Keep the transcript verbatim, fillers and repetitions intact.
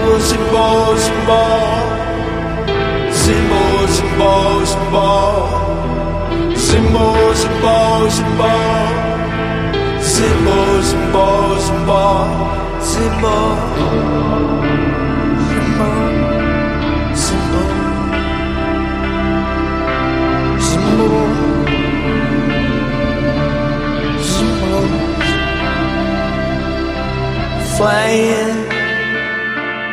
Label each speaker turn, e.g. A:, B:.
A: symbol, symbol. Symbol, symbol, symbol. Symbol, symbol, symbol. Symbol, symbol, symbol. Symbol. Symbol. Symbol. Symbol. Symbol. Flying